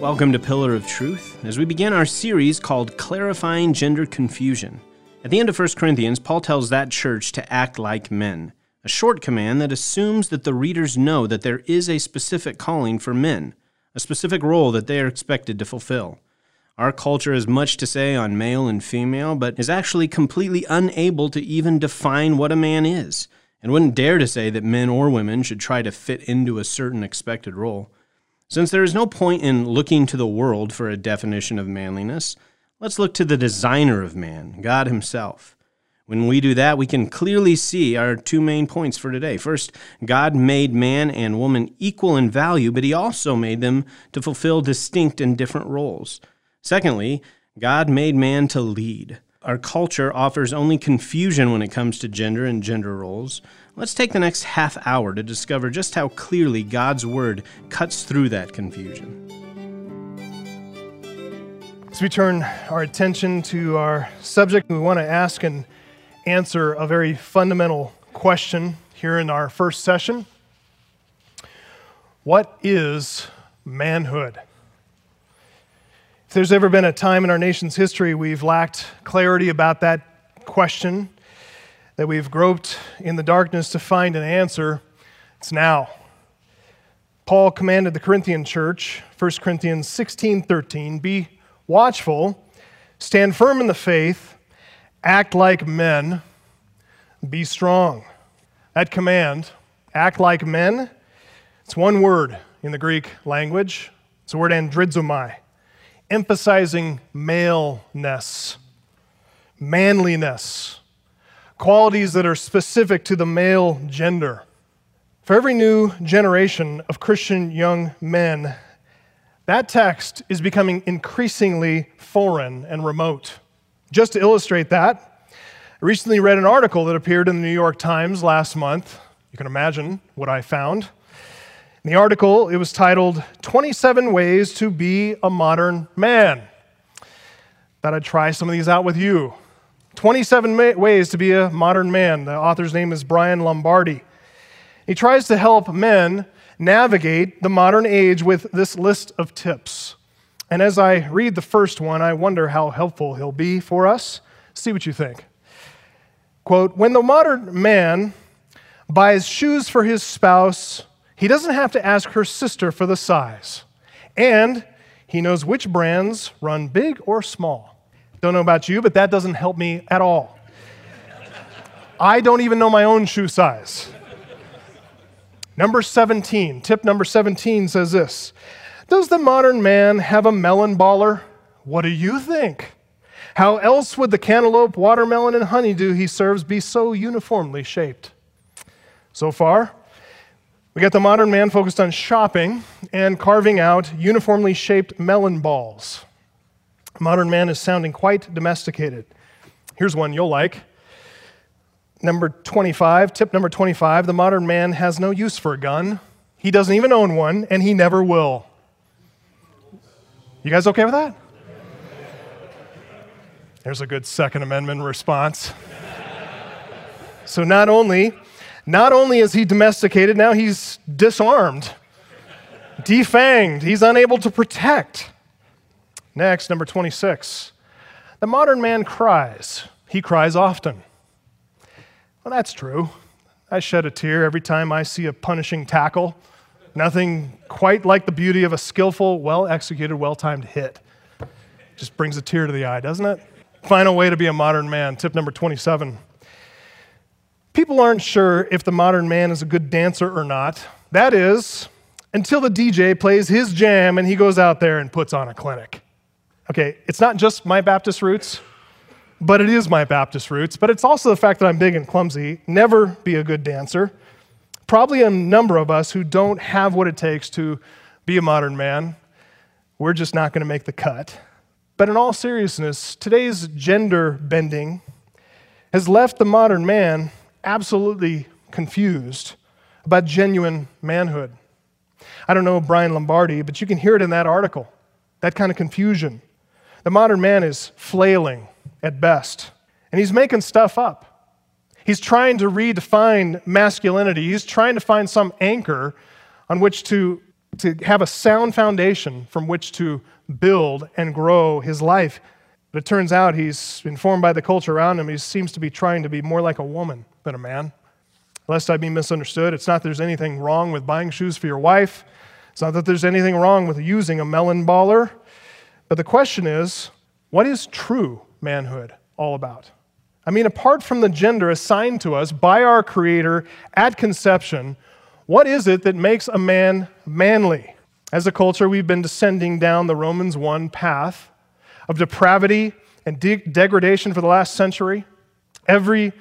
Welcome to Pillar of Truth, as we begin our series called Clarifying Gender Confusion. At the end of 1 Corinthians, Paul tells that church to act like men, a short command that assumes that the readers know that there is a specific calling for men, a specific role that they are expected to fulfill. Our culture has much to say on male and female, but is actually completely unable to even define what a man is, and wouldn't dare to say that men or women should try to fit into a certain expected role. Since there is no point in looking to the world for a definition of manliness, let's look to the designer of man, God himself. When we do that, we can clearly see our two main points for today. First, God made man and woman equal in value, but he also made them to fulfill distinct and different roles. Secondly, God made man to lead. Our culture offers only confusion when it comes to gender and gender roles. Let's take the next half hour to discover just how clearly God's word cuts through that confusion. As we turn our attention to our subject, we want to ask and answer a very fundamental question here in our first session. What is manhood? If there's ever been a time in our nation's history we've lacked clarity about that question, that we've groped in the darkness to find an answer, it's now. Paul commanded the Corinthian church, 1 Corinthians 16:13, be watchful, stand firm in the faith, act like men, be strong. That command, act like men, it's one word in the Greek language. It's the word andrizomai, emphasizing maleness, manliness, qualities that are specific to the male gender. For every new generation of Christian young men, that text is becoming increasingly foreign and remote. Just to illustrate that, I recently read an article that appeared in the New York Times last month. You can imagine what I found. In the article, it was titled, 27 Ways to Be a Modern Man. Thought I'd try some of these out with you. 27 ways to be a modern man. The author's name is Brian Lombardi. He tries to help men navigate the modern age with this list of tips. And as I read the first one, I wonder how helpful he'll be for us. See what you think. Quote, when the modern man buys shoes for his spouse, he doesn't have to ask her sister for the size. And he knows which brands run big or small. Don't know about you, but that doesn't help me at all. I don't even know my own shoe size. Number 17, tip number 17 says this. Does the modern man have a melon baller? What do you think? How else would the cantaloupe, watermelon, and honeydew he serves be so uniformly shaped? So far, we got the modern man focused on shopping and carving out uniformly shaped melon balls. Modern man is sounding quite domesticated. Here's one you'll like. Number 25, tip number 25, the modern man has no use for a gun. He doesn't even own one, and he never will. You guys okay with that? There's a good Second Amendment response. So not only is he domesticated, now he's disarmed, defanged. He's unable to protect. Next, number 26. The modern man cries. He cries often. Well, that's true. I shed a tear every time I see a punishing tackle. Nothing quite like the beauty of a skillful, well-executed, well-timed hit. Just brings a tear to the eye, doesn't it? Final way to be a modern man, tip number 27. People aren't sure if the modern man is a good dancer or not. That is, until the DJ plays his jam and he goes out there and puts on a clinic. Okay, it's not just my Baptist roots, but it is my Baptist roots, but it's also the fact that I'm big and clumsy, never be a good dancer. Probably a number of us who don't have what it takes to be a modern man. We're just not going to make the cut. But in all seriousness, today's gender bending has left the modern man absolutely confused about genuine manhood. I don't know Brian Lombardi, but you can hear it in that article, that kind of confusion. The modern man is flailing at best, and he's making stuff up. He's trying to redefine masculinity. He's trying to find some anchor on which to to have a sound foundation from which to build and grow his life. But it turns out he's informed by the culture around him. He seems to be trying to be more like a woman than a man. Lest I be misunderstood, it's not that there's anything wrong with buying shoes for your wife. It's not that there's anything wrong with using a melon baller. But the question is, what is true manhood all about? I mean, apart from the gender assigned to us by our Creator at conception, what is it that makes a man manly? As a culture, we've been descending down the Romans 1 path of depravity and degradation for the last century. Every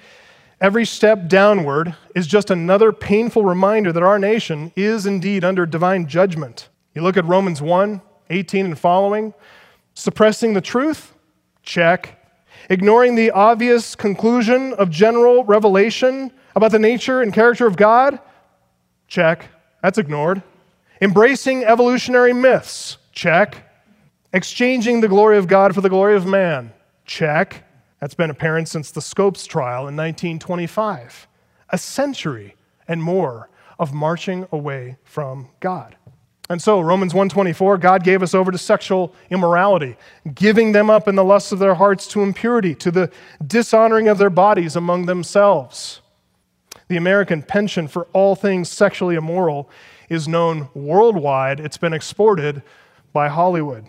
step downward is just another painful reminder that our nation is indeed under divine judgment. You look at Romans 1:18 and following, suppressing the truth? Check. Ignoring the obvious conclusion of general revelation about the nature and character of God? Check. That's ignored. Embracing evolutionary myths? Check. Exchanging the glory of God for the glory of man? Check. That's been apparent since the Scopes trial in 1925. A century and more of marching away from God. And so, Romans 1:24, God gave us over to sexual immorality, giving them up in the lusts of their hearts to impurity, to the dishonoring of their bodies among themselves. The American penchant for all things sexually immoral is known worldwide. It's been exported by Hollywood.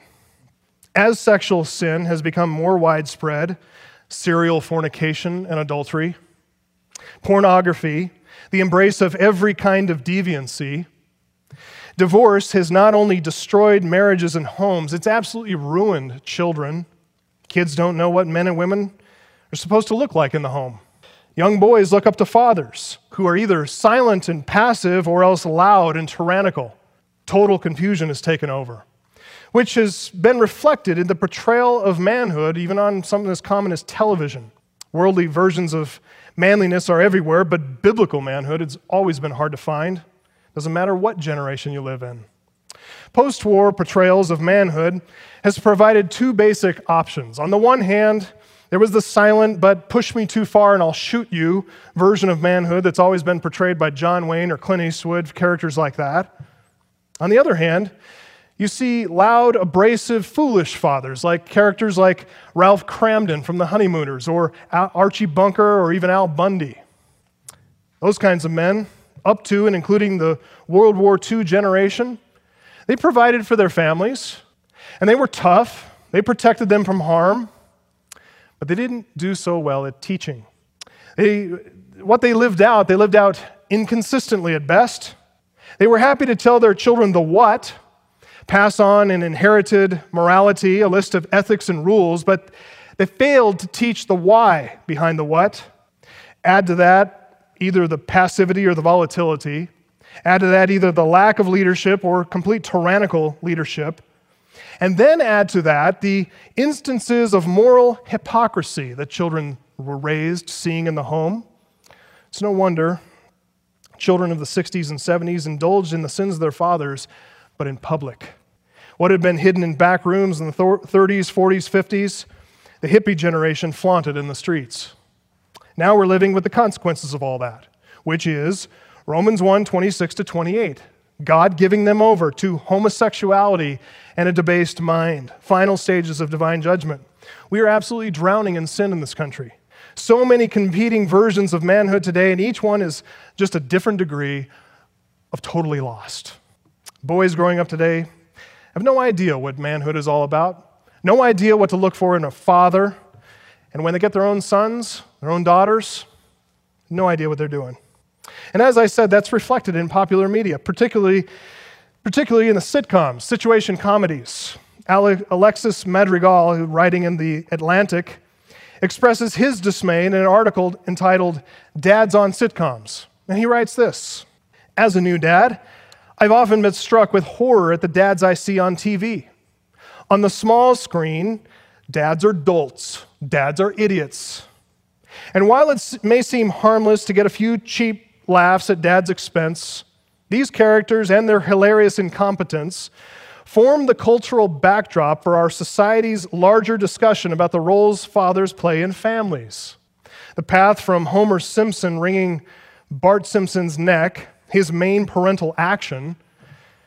As sexual sin has become more widespread, serial fornication and adultery, pornography, the embrace of every kind of deviancy, divorce has not only destroyed marriages and homes, it's absolutely ruined children. Kids don't know what men and women are supposed to look like in the home. Young boys look up to fathers who are either silent and passive or else loud and tyrannical. Total confusion has taken over, which has been reflected in the portrayal of manhood, even on something as common as television. Worldly versions of manliness are everywhere, but biblical manhood has always been hard to find. Doesn't matter what generation you live in. Post-war portrayals of manhood has provided two basic options. On the one hand, there was the silent but push me too far and I'll shoot you version of manhood that's always been portrayed by John Wayne or Clint Eastwood, characters like that. On the other hand, you see loud, abrasive, foolish fathers, like characters like Ralph Cramden from The Honeymooners, or Archie Bunker, or even Al Bundy. Those kinds of men, up to and including the World War II generation, they provided for their families, and they were tough. They protected them from harm, but they didn't do so well at teaching. What they lived out inconsistently at best. They were happy to tell their children the what, pass on an inherited morality, a list of ethics and rules, but they failed to teach the why behind the what. Add to that either the passivity or the volatility. Add to that either the lack of leadership or complete tyrannical leadership. And then add to that the instances of moral hypocrisy that children were raised seeing in the home. It's no wonder children of the 60s and 70s indulged in the sins of their fathers, but in public. What had been hidden in back rooms in the 30s, 40s, 50s, the hippie generation flaunted in the streets. Now we're living with the consequences of all that, which is Romans 1:26-28. God giving them over to homosexuality and a debased mind. Final stages of divine judgment. We are absolutely drowning in sin in this country. So many competing versions of manhood today, and each one is just a different degree of totally lost. Boys growing up today have no idea what manhood is all about, no idea what to look for in a father, and when they get their own sons, their own daughters, no idea what they're doing. And as I said, that's reflected in popular media, particularly in the sitcoms, situation comedies. Alexis Madrigal, who writing in The Atlantic, expresses his dismay in an article entitled Dads on Sitcoms. And he writes this: "As a new dad, I've often been struck with horror at the dads I see on TV. On the small screen, dads are dolts, dads are idiots. And while it may seem harmless to get a few cheap laughs at dad's expense, these characters and their hilarious incompetence form the cultural backdrop for our society's larger discussion about the roles fathers play in families. The path from Homer Simpson wringing Bart Simpson's neck, his main parental action,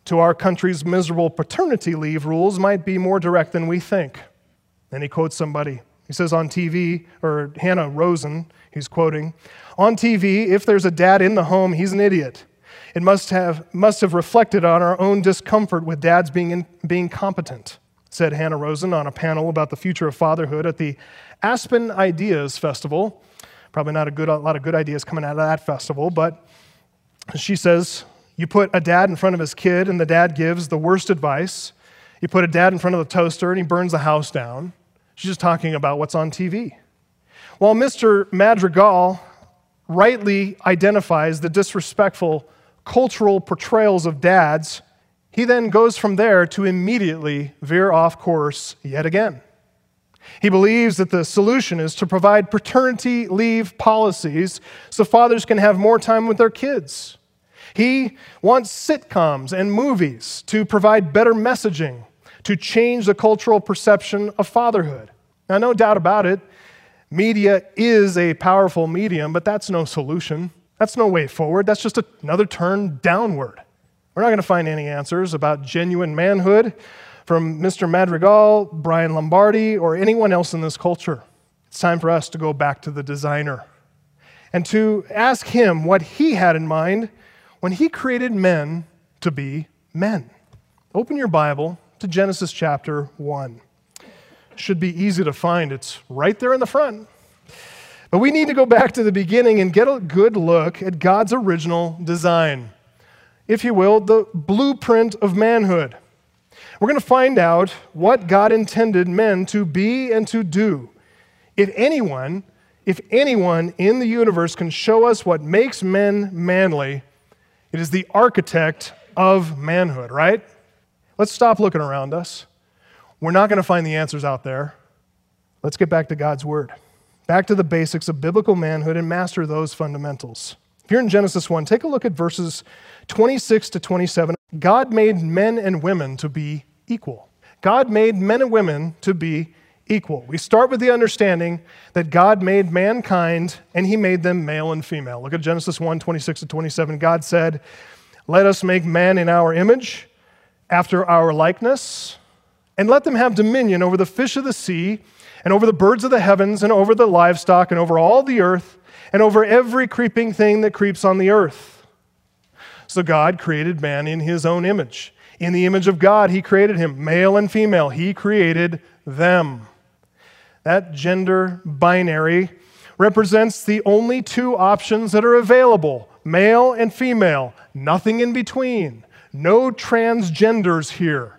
to our country's miserable paternity leave rules might be more direct than we think. Then he quotes somebody. He says on TV, or Hannah Rosen, he's quoting, "On TV, if there's a dad in the home, he's an idiot. It must have reflected on our own discomfort with dads being competent," said Hannah Rosen on a panel about the future of fatherhood at the Aspen Ideas Festival. Probably not a lot of good ideas coming out of that festival, but she says, you put a dad in front of his kid and the dad gives the worst advice. You put a dad in front of the toaster and he burns the house down. She's just talking about what's on TV. While Mr. Madrigal rightly identifies the disrespectful cultural portrayals of dads, he then goes from there to immediately veer off course yet again. He believes that the solution is to provide paternity leave policies so fathers can have more time with their kids. He wants sitcoms and movies to provide better messaging, to change the cultural perception of fatherhood. Now, no doubt about it, media is a powerful medium, but that's no solution. That's no way forward. That's just another turn downward. We're not going to find any answers about genuine manhood from Mr. Madrigal, Brian Lombardi, or anyone else in this culture. It's time for us to go back to the designer and to ask him what he had in mind when he created men to be men. Open your Bible to Genesis chapter 1. It should be easy to find. It's right there in the front. But we need to go back to the beginning and get a good look at God's original design. If you will, the blueprint of manhood. We're going to find out what God intended men to be and to do. If anyone in the universe can show us what makes men manly, it is the architect of manhood, right? Let's stop looking around us. We're not going to find the answers out there. Let's get back to God's word. Back to the basics of biblical manhood and master those fundamentals. If you're in Genesis 1, take a look at verses 26 to 27. God made men and women to be equal. God made men and women to be equal. We start with the understanding that God made mankind and he made them male and female. Look at Genesis 1, 26 to 27. God said, "Let us make man in our image, after our likeness, and let them have dominion over the fish of the sea, and over the birds of the heavens, and over the livestock, and over all the earth, and over every creeping thing that creeps on the earth." So God created man in his own image. In the image of God, he created him, male and female. He created them. That gender binary represents the only two options that are available, male and female, nothing in between, no transgenders here.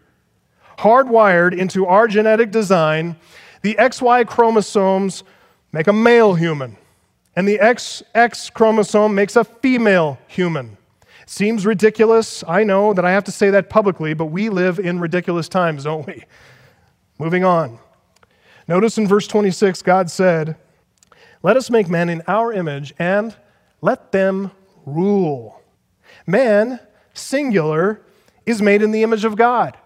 Hardwired into our genetic design, the XY chromosomes make a male human, and the XX chromosome makes a female human. It seems ridiculous, I know that I have to say that publicly, but we live in ridiculous times, don't we? Moving on. Notice in verse 26, God said, "Let us make man in our image and let them rule." Man, singular, is made in the image of God.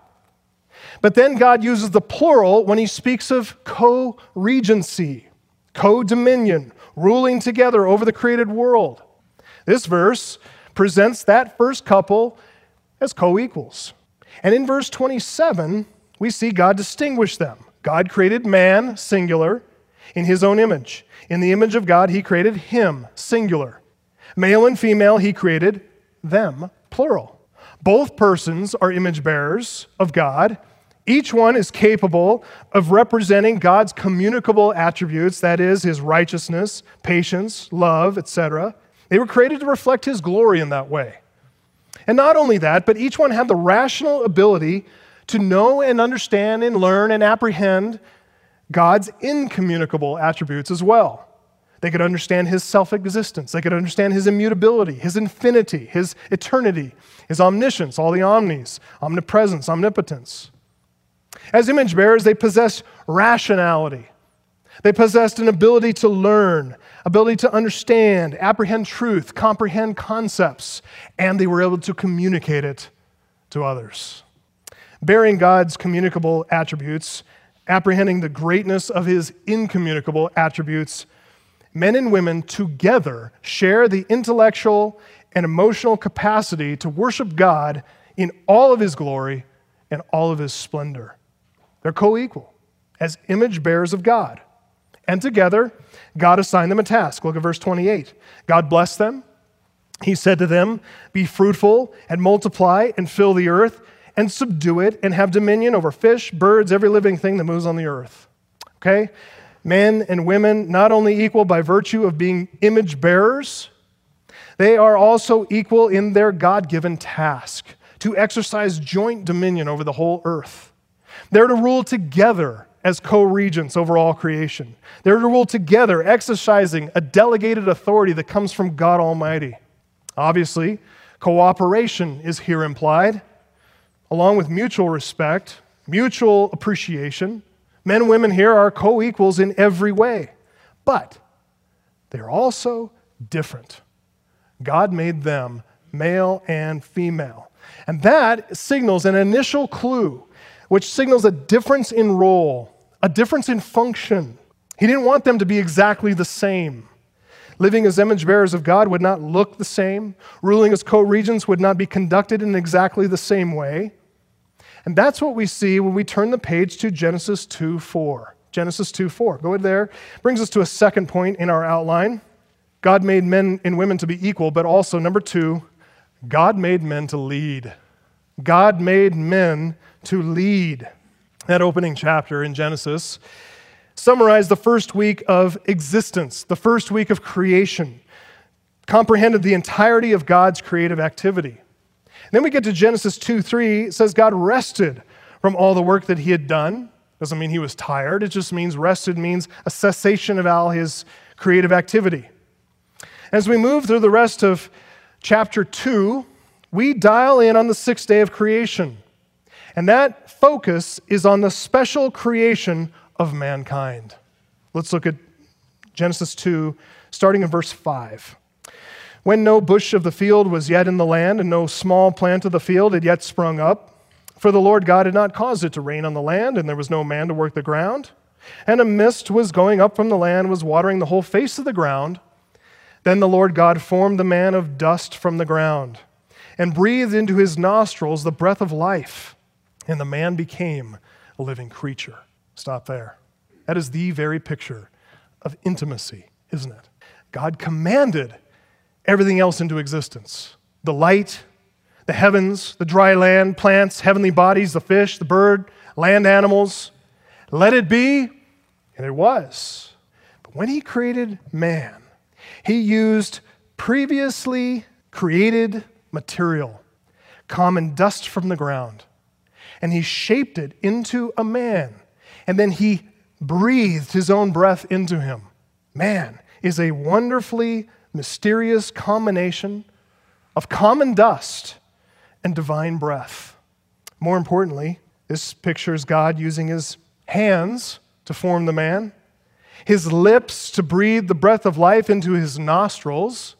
But then God uses the plural when he speaks of co-regency, co-dominion, ruling together over the created world. This verse presents that first couple as co-equals. And in verse 27, we see God distinguish them. God created man, singular, in his own image. In the image of God, he created him, singular. Male and female, he created them, plural. Both persons are image bearers of God. Each one is capable of representing God's communicable attributes, that is, his righteousness, patience, love, etc. They were created to reflect his glory in that way. And not only that, but each one had the rational ability to know and understand and learn and apprehend God's incommunicable attributes as well. They could understand his self-existence. They could understand his immutability, his infinity, his eternity, his omniscience, all the omnis, omnipresence, omnipotence. As image bearers, they possessed rationality. They possessed an ability to learn, ability to understand, apprehend truth, comprehend concepts, and they were able to communicate it to others. Bearing God's communicable attributes, apprehending the greatness of his incommunicable attributes, men and women together share the intellectual and emotional capacity to worship God in all of his glory and all of his splendor. They're co-equal as image bearers of God. And together, God assigned them a task. Look at verse 28. God blessed them. He said to them, "Be fruitful and multiply and fill the earth and subdue it and have dominion over fish, birds, every living thing that moves on the earth." Okay? Men and women not only equal by virtue of being image bearers, they are also equal in their God-given task to exercise joint dominion over the whole earth. They're to rule together as co-regents over all creation. They're to rule together, exercising a delegated authority that comes from God Almighty. Obviously, cooperation is here implied, along with mutual respect, mutual appreciation. Men and women here are co-equals in every way, but they're also different. God made them male and female, and that signals an initial clue, which signals a difference in role, a difference in function. He didn't want them to be exactly the same. Living as image bearers of God would not look the same. Ruling as co-regents would not be conducted in exactly the same way. And that's what we see when we turn the page to Genesis 2:4. Genesis 2:4. Go there. Brings us to a second point in our outline. God made men and women to be equal, but also, number 2, God made men to lead. God made men to lead. That opening chapter in Genesis summarized the first week of existence, the first week of creation, comprehended the entirety of God's creative activity. Then we get to Genesis 2:3. It says God rested from all the work that he had done. Doesn't mean he was tired. It just means rested means a cessation of all his creative activity. As we move through the rest of chapter 2, we dial in on the 6th day of creation. And that focus is on the special creation of mankind. Let's look at Genesis 2, starting in verse 5. When no bush of the field was yet in the land, and no small plant of the field had yet sprung up, for the Lord God had not caused it to rain on the land, and there was no man to work the ground, and a mist was going up from the land, was watering the whole face of the ground. Then the Lord God formed the man of dust from the ground, and breathed into his nostrils the breath of life, and the man became a living creature. Stop there. That is the very picture of intimacy, isn't it? God commanded everything else into existence. The light, the heavens, the dry land, plants, heavenly bodies, the fish, the bird, land animals. Let it be, and it was. But when he created man, he used previously created material, common dust from the ground, and he shaped it into a man. And then he breathed his own breath into him. Man is a wonderfully mysterious combination of common dust and divine breath. More importantly, this pictures God using his hands to form the man, his lips to breathe the breath of life into his nostrils.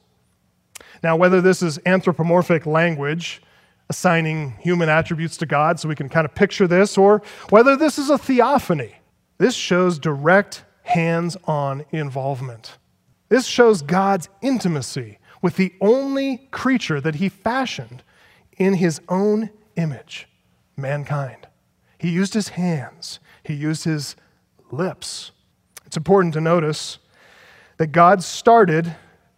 Now, whether this is anthropomorphic language, assigning human attributes to God so we can kind of picture this, or whether this is a theophany. This shows direct hands-on involvement. This shows God's intimacy with the only creature that he fashioned in his own image, mankind. He used his hands. He used his lips. It's important to notice that God started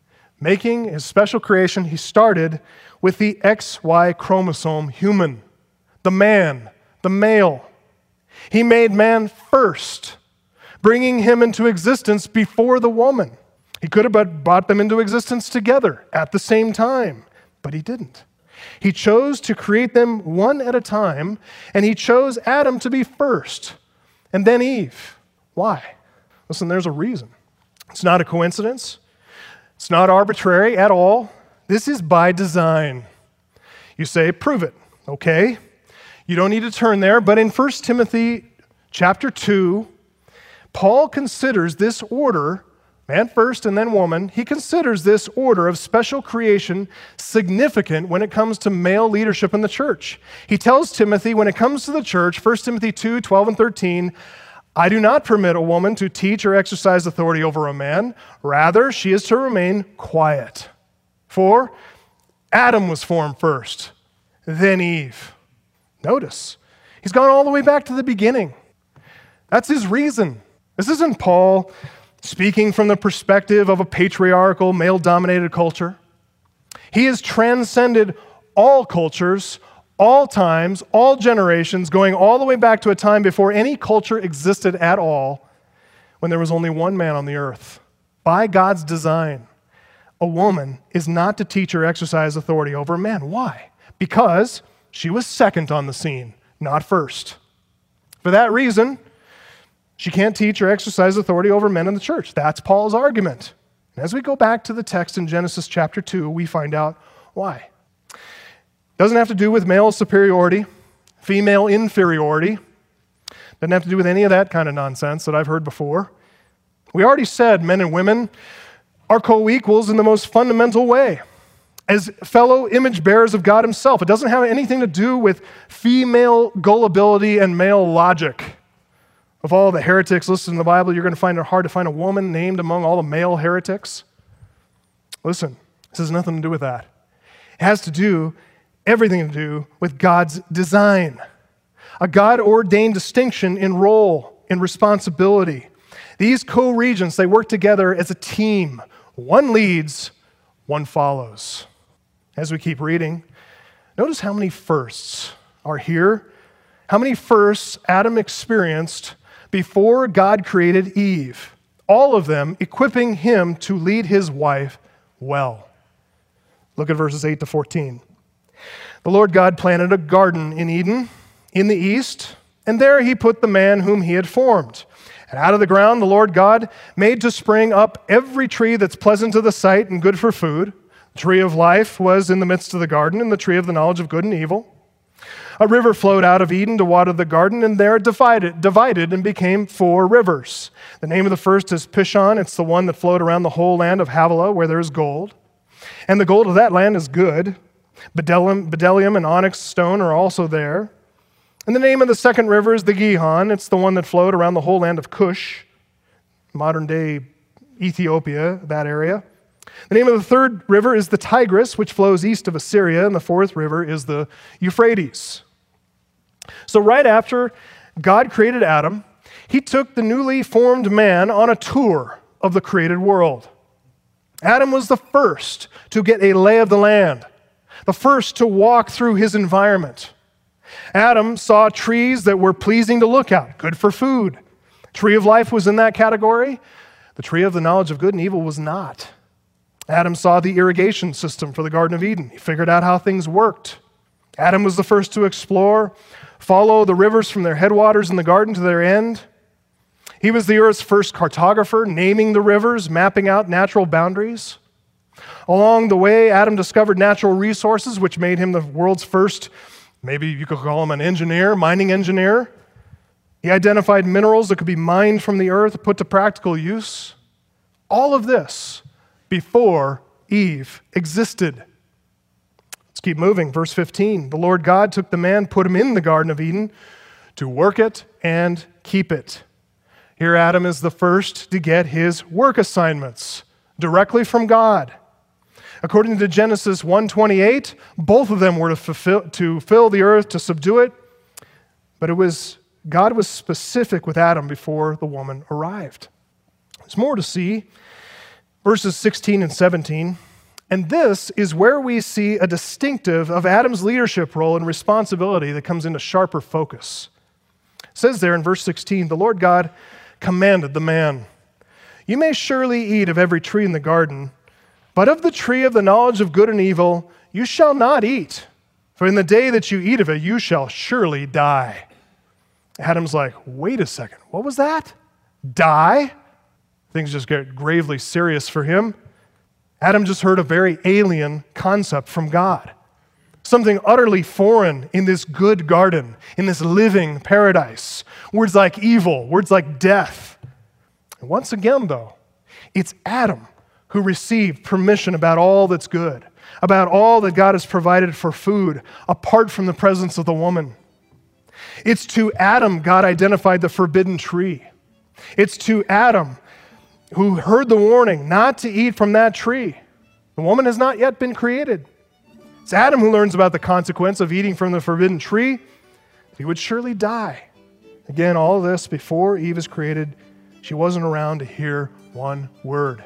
making his special creation. He started with the XY chromosome human, the man, the male. He made man first, bringing him into existence before the woman. He could have brought them into existence together at the same time, but he didn't. He chose to create them one at a time, and he chose Adam to be first, and then Eve. Why? Listen, there's a reason. It's not a coincidence. It's not arbitrary at all. This is by design. You say, prove it. Okay. You don't need to turn there, but in 1 Timothy chapter 2, Paul considers this order, man first and then woman, he considers this order of special creation significant when it comes to male leadership in the church. He tells Timothy, when it comes to the church, 1 Timothy 2, 12 and 13, I do not permit a woman to teach or exercise authority over a man. Rather, she is to remain quiet. For Adam was formed first, then Eve. Notice, he's gone all the way back to the beginning. That's his reason. This isn't Paul speaking from the perspective of a patriarchal, male-dominated culture. He has transcended all cultures, all times, all generations, going all the way back to a time before any culture existed at all, when there was only one man on the earth. By God's design, a woman is not to teach or exercise authority over a man. Why? Because she was second on the scene, not first. For that reason, she can't teach or exercise authority over men in the church. That's Paul's argument. And as we go back to the text in Genesis chapter 2, we find out why. It doesn't have to do with male superiority, female inferiority. Doesn't have to do with any of that kind of nonsense that I've heard before. We already said men and women are co-equals in the most fundamental way, as fellow image bearers of God himself. It doesn't have anything to do with female gullibility and male logic. Of all the heretics listed in the Bible, you're going to find it hard to find a woman named among all the male heretics. Listen, this has nothing to do with that. It has to do, everything to do with God's design. A God-ordained distinction in role, in responsibility. These co-regents, they work together as a team. One leads, one follows. As we keep reading, notice how many firsts are here. How many firsts Adam experienced before God created Eve. All of them equipping him to lead his wife well. Look at verses 8 to 14. The Lord God planted a garden in Eden, in the east, and there he put the man whom he had formed. And out of the ground the Lord God made to spring up every tree that's pleasant to the sight and good for food. The tree of life was in the midst of the garden, and the tree of the knowledge of good and evil. A river flowed out of Eden to water the garden, and there it divided and became 4 rivers. The name of the first is Pishon. It's the one that flowed around the whole land of Havilah, where there is gold. And the gold of that land is good. Bdellium and onyx stone are also there. And the name of the second river is the Gihon. It's the one that flowed around the whole land of Cush, modern-day Ethiopia, that area. The name of the third river is the Tigris, which flows east of Assyria, and the fourth river is the Euphrates. So right after God created Adam, he took the newly formed man on a tour of the created world. Adam was the first to get a lay of the land, the first to walk through his environment. Adam saw trees that were pleasing to look at, good for food. Tree of life was in that category. The tree of the knowledge of good and evil was not. Adam saw the irrigation system for the Garden of Eden. He figured out how things worked. Adam was the first to explore, follow the rivers from their headwaters in the garden to their end. He was the earth's first cartographer, naming the rivers, mapping out natural boundaries. Along the way, Adam discovered natural resources, which made him the world's first, maybe you could call him an engineer, mining engineer. He identified minerals that could be mined from the earth, put to practical use. All of this before Eve existed. Let's keep moving. Verse 15. The Lord God took the man, put him in the Garden of Eden to work it and keep it. Here Adam is the first to get his work assignments directly from God. According to Genesis 1:28, both of them were to fill the earth, to subdue it, but God was specific with Adam before the woman arrived. There's more to see. Verses 16 and 17. And this is where we see a distinctive of Adam's leadership role and responsibility that comes into sharper focus. It says there in verse 16, the Lord God commanded the man, "You may surely eat of every tree in the garden, but of the tree of the knowledge of good and evil you shall not eat, for in the day that you eat of it you shall surely die." Adam's like, wait a second, what was that? Die? Things just get gravely serious for him. Adam just heard a very alien concept from God. Something utterly foreign in this good garden, in this living paradise. Words like evil, words like death. And once again, though, it's Adam who received permission about all that's good, about all that God has provided for food, apart from the presence of the woman. It's to Adam God identified the forbidden tree. It's to Adam who heard the warning not to eat from that tree. The woman has not yet been created. It's Adam who learns about the consequence of eating from the forbidden tree. He would surely die. Again, all of this before Eve is created. She wasn't around to hear one word.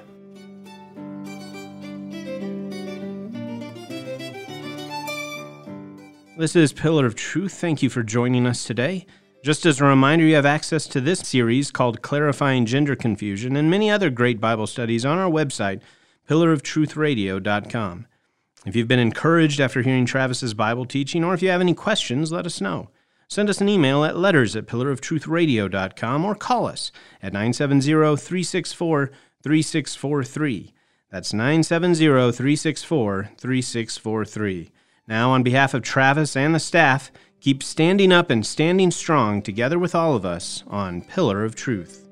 This is Pillar of Truth. Thank you for joining us today. Just as a reminder, you have access to this series called Clarifying Gender Confusion and many other great Bible studies on our website, pillaroftruthradio.com. If you've been encouraged after hearing Travis's Bible teaching, or if you have any questions, let us know. Send us an email at letters@pillaroftruthradio.com or call us at 970-364-3643. That's 970-364-3643. Now, on behalf of Travis and the staff, keep standing up and standing strong together with all of us on Pillar of Truth.